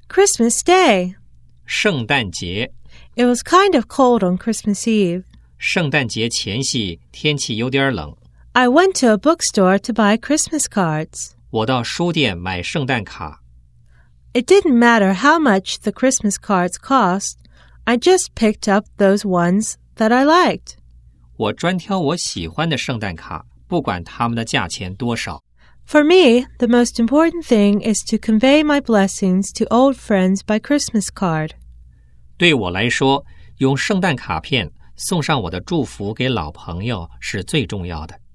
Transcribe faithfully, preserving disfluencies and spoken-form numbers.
Christmas Day. 圣诞节。 It was kind of cold on Christmas Eve. 圣诞节前夕，天气有点冷。 I went to a bookstore to buy Christmas cards. 我到书店买圣诞卡。 It didn't matter how much the Christmas cards cost. I just picked up those ones that I liked. 我专挑我喜欢的圣诞卡，不管它们的价钱多少。 For me, the most important thing is to convey my blessings to old friends by Christmas card. 对我来说，用圣诞卡片送上我的祝福给老朋友是最重要的。